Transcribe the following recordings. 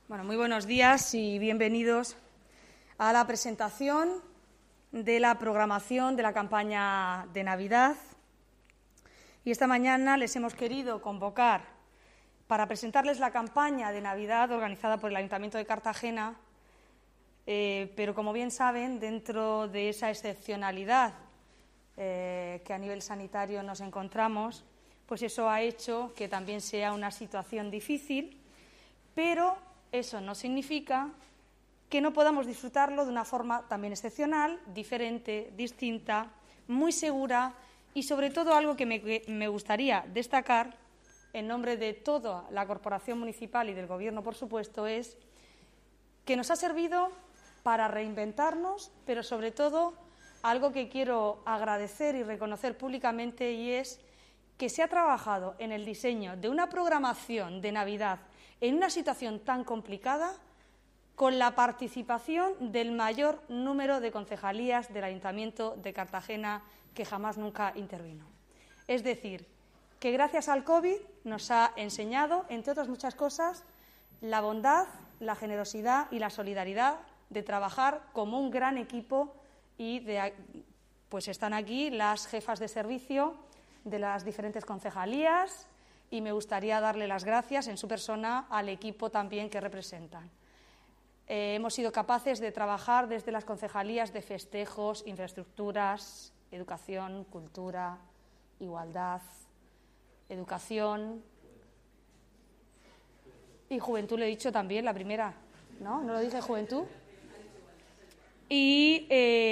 Bueno, muy buenos días y bienvenidos a la presentación de la programación de la campaña de Navidad. Y esta mañana les hemos querido convocar para presentarles la campaña de Navidad organizada por el Ayuntamiento de Cartagena, pero como bien saben, dentro de esa excepcionalidad que a nivel sanitario nos encontramos, pues eso ha hecho que también sea una situación difícil, pero eso no significa que no podamos disfrutarlo de una forma también excepcional, diferente, distinta, muy segura y, sobre todo, algo que me gustaría destacar en nombre de toda la Corporación Municipal y del Gobierno, por supuesto, es que nos ha servido para reinventarnos, pero, sobre todo, algo que quiero agradecer y reconocer públicamente, y es que se ha trabajado en el diseño de una programación de Navidad en una situación tan complicada, con la participación del mayor número de concejalías del Ayuntamiento de Cartagena que jamás nunca intervino. Es decir, que gracias al COVID nos ha enseñado, entre otras muchas cosas, la bondad, la generosidad y la solidaridad de trabajar como un gran equipo y pues están aquí las jefas de servicio de las diferentes concejalías y me gustaría darle las gracias en su persona al equipo también que representan. Hemos sido capaces de trabajar desde las concejalías de festejos, infraestructuras, educación, cultura, igualdad, educación y juventud, lo he dicho también, la primera, ¿no? ¿No lo dije juventud? Y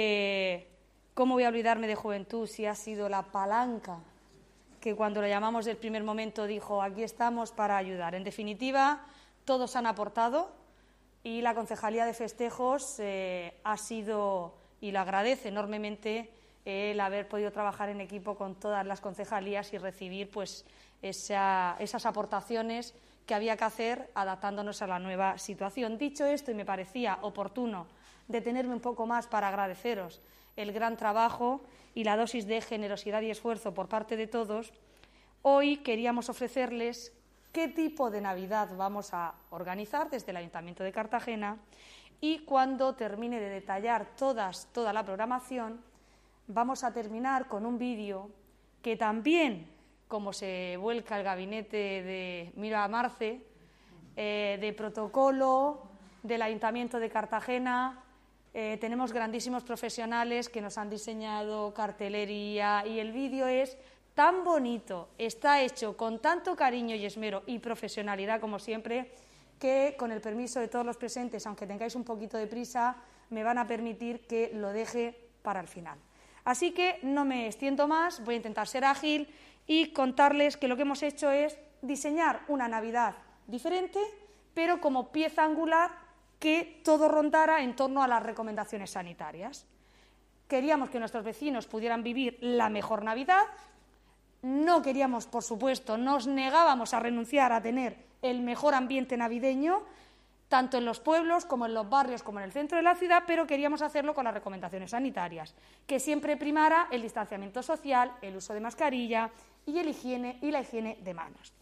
¿cómo voy a olvidarme de juventud si ha sido la palanca que cuando lo llamamos del primer momento dijo aquí estamos para ayudar? En definitiva, todos han aportado y la Concejalía de Festejos ha sido, y lo agradece enormemente, el haber podido trabajar en equipo con todas las concejalías y recibir pues esas aportaciones que había que hacer adaptándonos a la nueva situación. Dicho esto, y me parecía oportuno detenerme un poco más para agradeceros el gran trabajo y la dosis de generosidad y esfuerzo por parte de todos, hoy queríamos ofrecerles qué tipo de Navidad vamos a organizar desde el Ayuntamiento de Cartagena y cuando termine de detallar toda la programación, vamos a terminar con un vídeo que también, como se vuelca el gabinete de Mira Marce, de protocolo del Ayuntamiento de Cartagena. Tenemos grandísimos profesionales que nos han diseñado cartelería y el vídeo es tan bonito, está hecho con tanto cariño y esmero y profesionalidad como siempre, que con el permiso de todos los presentes, aunque tengáis un poquito de prisa, me van a permitir que lo deje para el final. Así que no me extiendo más, voy a intentar ser ágil y contarles que lo que hemos hecho es diseñar una Navidad diferente, pero como pieza angular que todo rondara en torno a las recomendaciones sanitarias. Queríamos que nuestros vecinos pudieran vivir la mejor Navidad, no queríamos, por supuesto, nos negábamos a renunciar a tener el mejor ambiente navideño, tanto en los pueblos como en los barrios como en el centro de la ciudad, pero queríamos hacerlo con las recomendaciones sanitarias, que siempre primara el distanciamiento social, el uso de mascarilla y la higiene de manos.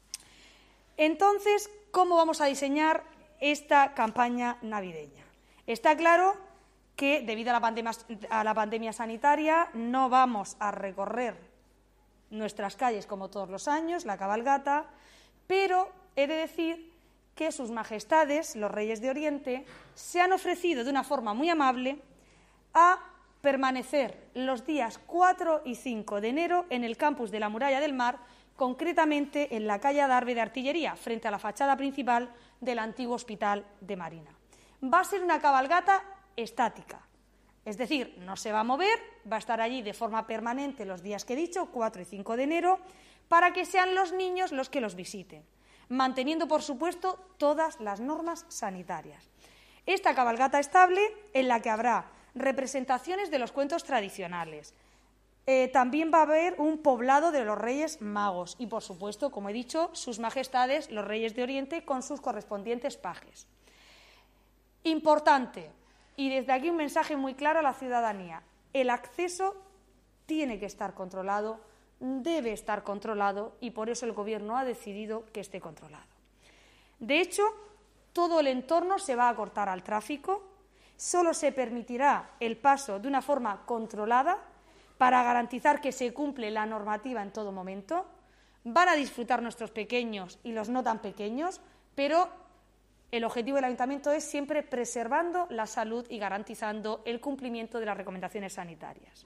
Entonces, ¿cómo vamos a diseñar esta campaña navideña? Está claro que, debido a la pandemia sanitaria, no vamos a recorrer nuestras calles como todos los años, la cabalgata, pero he de decir que sus majestades, los Reyes de Oriente, se han ofrecido de una forma muy amable a permanecer los días 4 y 5 de enero en el campus de la Muralla del Mar, concretamente en la calle Adarve de Artillería, frente a la fachada principal del antiguo Hospital de Marina. Va a ser una cabalgata estática, es decir, no se va a mover, va a estar allí de forma permanente los días que he dicho, 4 y 5 de enero, para que sean los niños los que los visiten, manteniendo, por supuesto, todas las normas sanitarias. Esta cabalgata estable, en la que habrá representaciones de los cuentos tradicionales. También va a haber un poblado de los Reyes Magos y, por supuesto, como he dicho, sus majestades, los Reyes de Oriente, con sus correspondientes pajes. Importante, y desde aquí un mensaje muy claro a la ciudadanía, el acceso tiene que estar controlado, debe estar controlado y por eso el Gobierno ha decidido que esté controlado. De hecho, todo el entorno se va a cortar al tráfico, solo se permitirá el paso de una forma controlada para garantizar que se cumple la normativa en todo momento. Van a disfrutar nuestros pequeños y los no tan pequeños, pero el objetivo del Ayuntamiento es siempre preservando la salud y garantizando el cumplimiento de las recomendaciones sanitarias.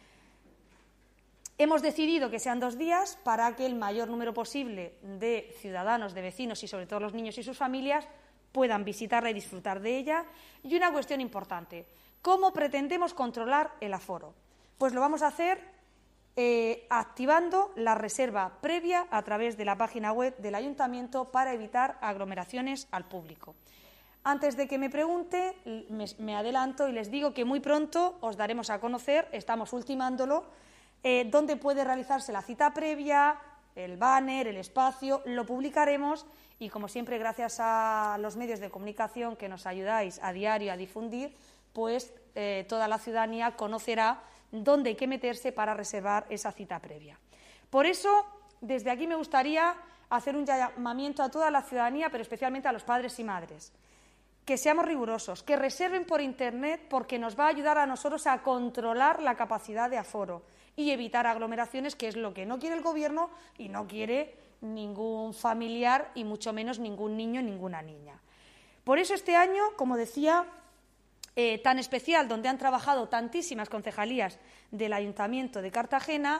Hemos decidido que sean 2 días para que el mayor número posible de ciudadanos, de vecinos y sobre todo los niños y sus familias puedan visitarla y disfrutar de ella. Y una cuestión importante, ¿cómo pretendemos controlar el aforo? Pues lo vamos a hacer activando la reserva previa a través de la página web del Ayuntamiento para evitar aglomeraciones al público. Antes de que me pregunte, me adelanto y les digo que muy pronto os daremos a conocer, estamos ultimándolo, dónde puede realizarse la cita previa, el banner, el espacio, lo publicaremos y, como siempre, gracias a los medios de comunicación que nos ayudáis a diario a difundir, pues toda la ciudadanía conocerá dónde hay que meterse para reservar esa cita previa. Por eso, desde aquí me gustaría hacer un llamamiento a toda la ciudadanía, pero especialmente a los padres y madres, que seamos rigurosos, que reserven por Internet porque nos va a ayudar a nosotros a controlar la capacidad de aforo y evitar aglomeraciones, que es lo que no quiere el Gobierno y no quiere ningún familiar y mucho menos ningún niño, ninguna niña. Por eso este año, como decía, tan especial, donde han trabajado tantísimas concejalías del Ayuntamiento de Cartagena,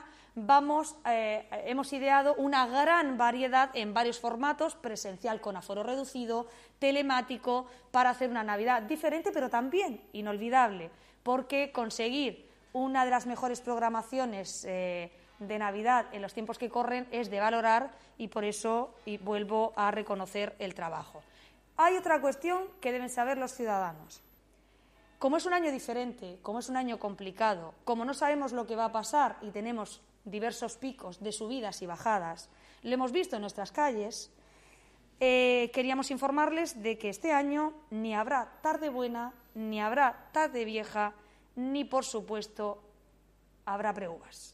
hemos ideado una gran variedad en varios formatos, presencial con aforo reducido, telemático, para hacer una Navidad diferente, pero también inolvidable, porque conseguir una de las mejores programaciones de Navidad en los tiempos que corren es de valorar y por eso vuelvo a reconocer el trabajo. Hay otra cuestión que deben saber los ciudadanos. Como es un año diferente, como es un año complicado, como no sabemos lo que va a pasar y tenemos diversos picos de subidas y bajadas, lo hemos visto en nuestras calles, queríamos informarles de que este año ni habrá tarde buena, ni habrá tarde vieja, ni, por supuesto, habrá preuvas.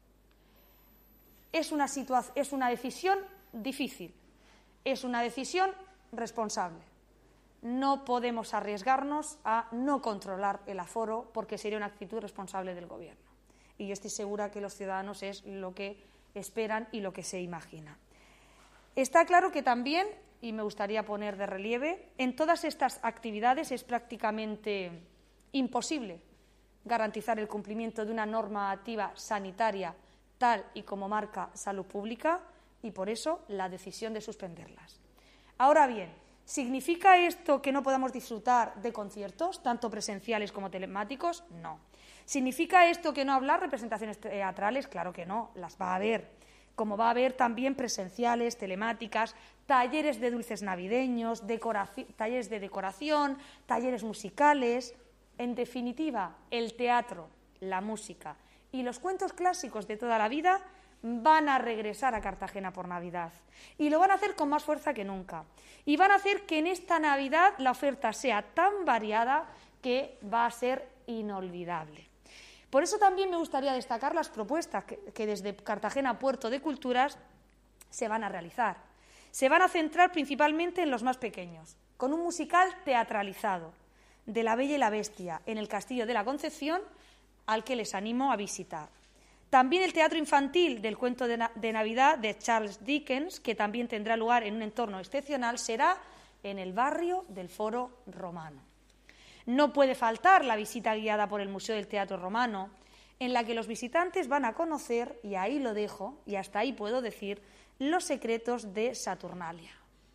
Es una decisión difícil, es una decisión responsable. No podemos arriesgarnos a no controlar el aforo porque sería una actitud responsable del Gobierno. Y yo estoy segura que los ciudadanos es lo que esperan y lo que se imagina. Está claro que también, y me gustaría poner de relieve, en todas estas actividades es prácticamente imposible garantizar el cumplimiento de una normativa sanitaria tal y como marca Salud Pública y por eso la decisión de suspenderlas. Ahora bien, ¿significa esto que no podamos disfrutar de conciertos, tanto presenciales como telemáticos? No. ¿Significa esto que no habrá representaciones teatrales? Claro que no, las va a haber. Como va a haber también presenciales, telemáticas, talleres de dulces navideños, talleres de decoración, talleres musicales. En definitiva, el teatro, la música y los cuentos clásicos de toda la vida van a regresar a Cartagena por Navidad y lo van a hacer con más fuerza que nunca y van a hacer que en esta Navidad la oferta sea tan variada que va a ser inolvidable. Por eso también me gustaría destacar las propuestas que desde Cartagena Puerto de Culturas se van a realizar. Se van a centrar principalmente en los más pequeños, con un musical teatralizado de La Bella y la Bestia en el Castillo de la Concepción, al que les animo a visitar. También el teatro infantil del cuento de Navidad de Charles Dickens, que también tendrá lugar en un entorno excepcional, será en el barrio del Foro Romano. No puede faltar la visita guiada por el Museo del Teatro Romano, en la que los visitantes van a conocer, y ahí lo dejo, y hasta ahí puedo decir, los secretos de Saturnalia.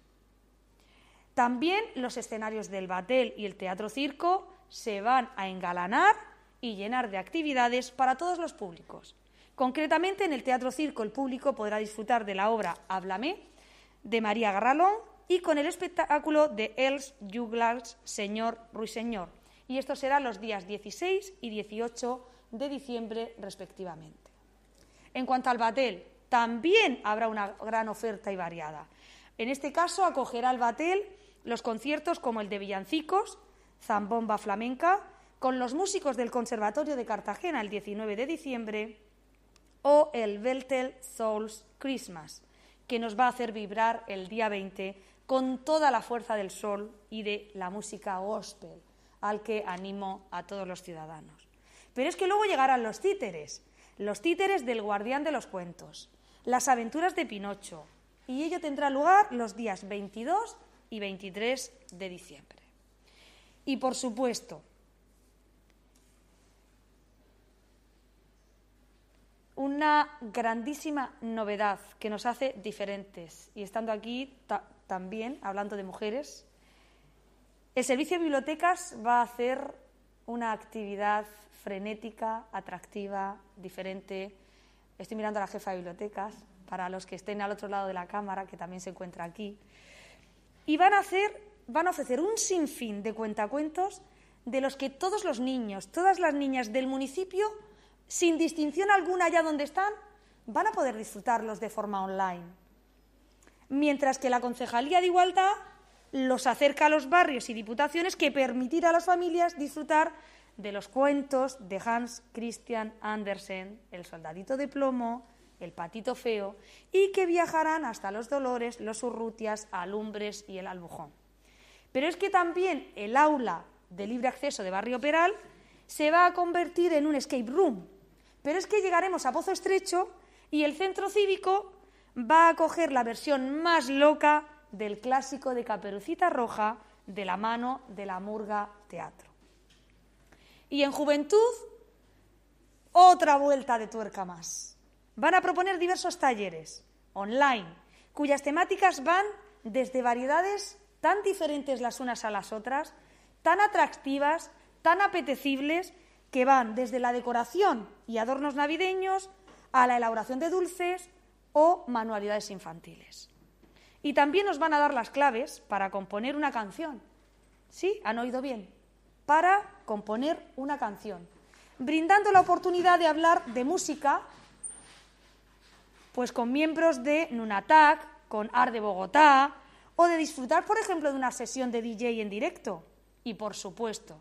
También los escenarios del Batel y el Teatro Circo se van a engalanar y llenar de actividades para todos los públicos. Concretamente, en el Teatro Circo el público podrá disfrutar de la obra Háblame, de María Garralón, y con el espectáculo de Els Juglars Señor Ruiseñor. Y esto será los días 16 y 18 de diciembre, respectivamente. En cuanto al Batel, también habrá una gran oferta y variada. En este caso, acogerá el Batel los conciertos como el de villancicos, Zambomba Flamenca, con los músicos del Conservatorio de Cartagena el 19 de diciembre, o el Beltel Souls Christmas, que nos va a hacer vibrar el día 20 con toda la fuerza del sol y de la música gospel, al que animo a todos los ciudadanos. Pero es que luego llegarán los títeres del Guardián de los Cuentos, las aventuras de Pinocho, y ello tendrá lugar los días 22 y 23 de diciembre. Y por supuesto, una grandísima novedad que nos hace diferentes, y estando aquí también hablando de mujeres, el servicio de bibliotecas va a hacer una actividad frenética, atractiva, diferente. Estoy mirando a la jefa de bibliotecas, para los que estén al otro lado de la cámara, que también se encuentra aquí, y van a ofrecer un sinfín de cuentacuentos de los que todos los niños, todas las niñas del municipio, sin distinción alguna allá donde están, van a poder disfrutarlos de forma online. Mientras que la Concejalía de Igualdad los acerca a los barrios y diputaciones que permitirá a las familias disfrutar de los cuentos de Hans Christian Andersen, El soldadito de plomo, El patito feo, y que viajarán hasta Los Dolores, Los Urrutias, Alumbres y El Albujón. Pero es que también el aula de libre acceso de Barrio Peral se va a convertir en un escape room. Pero es que llegaremos a Pozo Estrecho y el centro cívico va a coger la versión más loca del clásico de Caperucita Roja de la mano de la Murga Teatro. Y en Juventud, otra vuelta de tuerca más. Van a proponer diversos talleres online, cuyas temáticas van desde variedades tan diferentes las unas a las otras, tan atractivas, tan apetecibles, que van desde la decoración y adornos navideños a la elaboración de dulces o manualidades infantiles. Y también nos van a dar las claves para componer una canción. ¿Sí? ¿Han oído bien? Para componer una canción, brindando la oportunidad de hablar de música, pues con miembros de Nunatak, con Art de Bogotá, o de disfrutar, por ejemplo, de una sesión de DJ en directo. Y, por supuesto,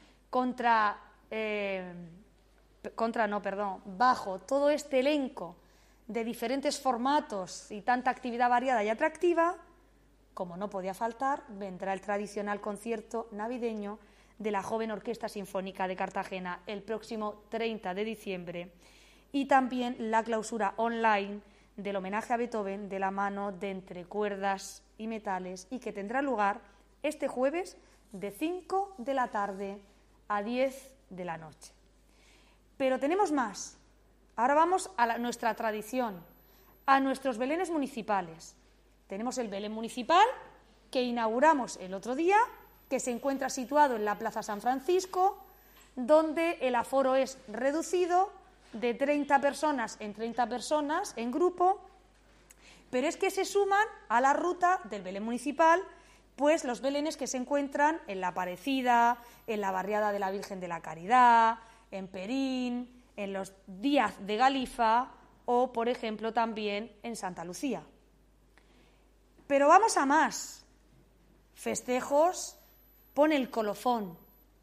bajo todo este elenco de diferentes formatos y tanta actividad variada y atractiva, como no podía faltar, vendrá el tradicional concierto navideño de la Joven Orquesta Sinfónica de Cartagena el próximo 30 de diciembre y también la clausura online del homenaje a Beethoven de la mano de Entre Cuerdas y Metales, y que tendrá lugar este jueves de 5 de la tarde a 10 de la noche. Pero tenemos más. Ahora vamos a nuestra tradición, a nuestros belenes municipales. Tenemos el Belén municipal, que inauguramos el otro día, que se encuentra situado en la Plaza San Francisco, donde el aforo es reducido de 30 personas en grupo, pero es que se suman a la ruta del Belén municipal pues los belenes que se encuentran en La Aparecida, en la barriada de la Virgen de la Caridad, en Perín, en los Díaz de Galifa o, por ejemplo, también en Santa Lucía. Pero vamos a más. Festejos, pone el colofón.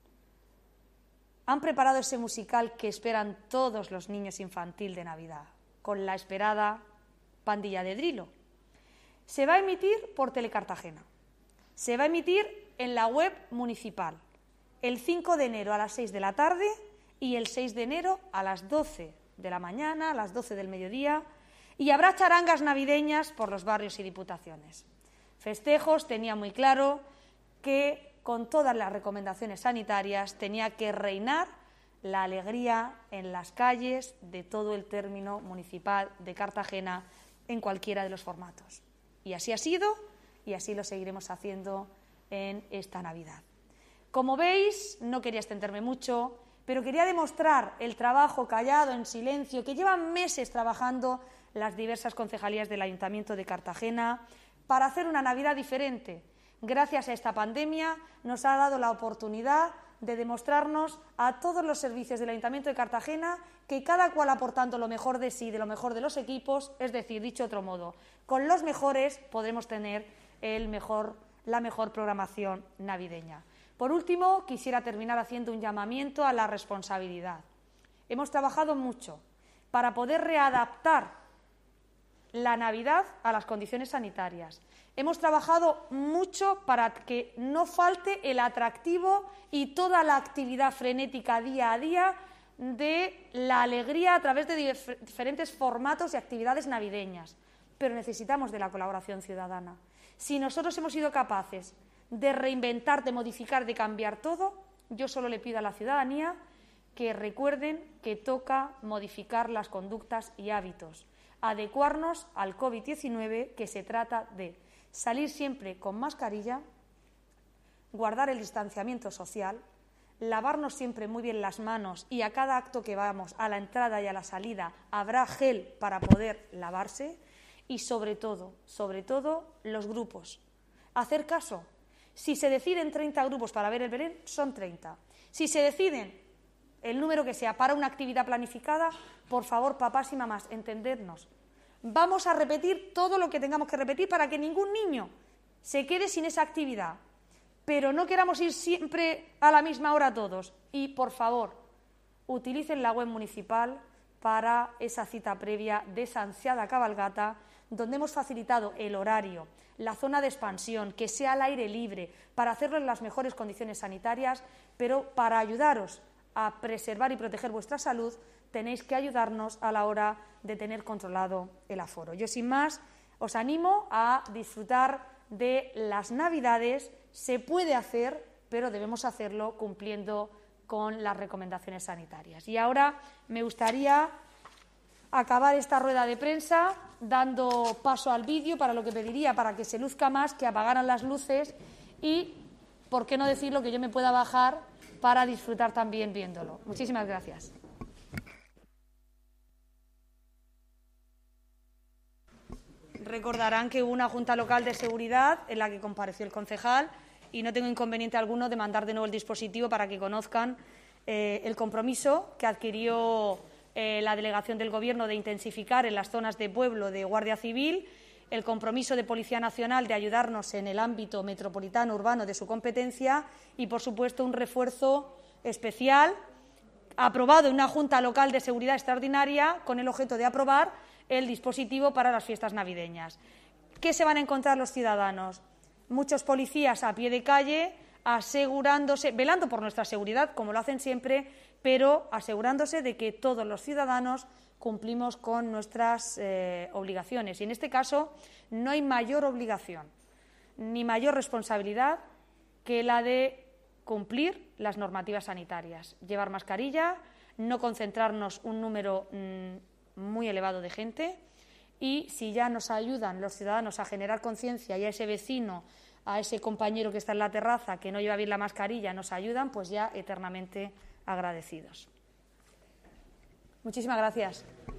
Han preparado ese musical que esperan todos los niños infantil de Navidad, con la esperada Pandilla de Drilo. Se va a emitir por Telecartagena. Se va a emitir en la web municipal el 5 de enero a las 6 de la tarde y el 6 de enero a las 12 de la mañana, a las 12 del mediodía, y habrá charangas navideñas por los barrios y diputaciones. Festejos tenía muy claro que con todas las recomendaciones sanitarias tenía que reinar la alegría en las calles de todo el término municipal de Cartagena en cualquiera de los formatos. Y así ha sido y así lo seguiremos haciendo en esta Navidad. Como veis, no quería extenderme mucho, pero quería demostrar el trabajo callado, en silencio, que llevan meses trabajando las diversas concejalías del Ayuntamiento de Cartagena para hacer una Navidad diferente. Gracias a esta pandemia nos ha dado la oportunidad de demostrarnos a todos los servicios del Ayuntamiento de Cartagena que cada cual aportando lo mejor de sí, de lo mejor de los equipos, es decir, dicho de otro modo, con los mejores podremos tener la mejor programación navideña. Por último, quisiera terminar haciendo un llamamiento a la responsabilidad. Hemos trabajado mucho para poder readaptar la Navidad a las condiciones sanitarias. Hemos trabajado mucho para que no falte el atractivo y toda la actividad frenética día a día de la alegría a través de diferentes formatos y actividades navideñas. Pero necesitamos de la colaboración ciudadana. Si nosotros hemos sido capaces de reinventar, de modificar, de cambiar todo, yo solo le pido a la ciudadanía que recuerden que toca modificar las conductas y hábitos, adecuarnos al COVID-19, que se trata de salir siempre con mascarilla, guardar el distanciamiento social, lavarnos siempre muy bien las manos y a cada acto que vamos, a la entrada y a la salida, habrá gel para poder lavarse y sobre todo, los grupos. Hacer caso. Si se deciden 30 grupos para ver el Belén, son 30. Si se deciden el número que sea para una actividad planificada, por favor, papás y mamás, entendernos. Vamos a repetir todo lo que tengamos que repetir para que ningún niño se quede sin esa actividad. Pero no queramos ir siempre a la misma hora todos. Y, por favor, utilicen la web municipal para esa cita previa de esa ansiada cabalgata, donde hemos facilitado el horario, la zona de expansión, que sea al aire libre, para hacerlo en las mejores condiciones sanitarias, pero para ayudaros a preservar y proteger vuestra salud, tenéis que ayudarnos a la hora de tener controlado el aforo. Yo, sin más, os animo a disfrutar de las Navidades. Se puede hacer, pero debemos hacerlo cumpliendo con las recomendaciones sanitarias. Y ahora me gustaría acabar esta rueda de prensa dando paso al vídeo, para lo que pediría, para que se luzca más, que apagaran las luces y, por qué no decirlo, que yo me pueda bajar para disfrutar también viéndolo. Muchísimas gracias. Recordarán que hubo una Junta Local de Seguridad en la que compareció el concejal y no tengo inconveniente alguno de mandar de nuevo el dispositivo para que conozcan el compromiso que adquirió la delegación del Gobierno de intensificar en las zonas de pueblo de Guardia Civil, el compromiso de Policía Nacional de ayudarnos en el ámbito metropolitano urbano de su competencia y, por supuesto, un refuerzo especial aprobado en una Junta Local de Seguridad extraordinaria con el objeto de aprobar el dispositivo para las fiestas navideñas. ¿Qué se van a encontrar los ciudadanos? Muchos policías a pie de calle asegurándose, velando por nuestra seguridad, como lo hacen siempre, pero asegurándose de que todos los ciudadanos cumplimos con nuestras obligaciones. Y en este caso no hay mayor obligación ni mayor responsabilidad que la de cumplir las normativas sanitarias. Llevar mascarilla, no concentrarnos un número muy elevado de gente y, si ya nos ayudan los ciudadanos a generar conciencia y a ese vecino, a ese compañero que está en la terraza que no lleva bien la mascarilla, nos ayudan, pues ya eternamente agradecidos. Muchísimas gracias.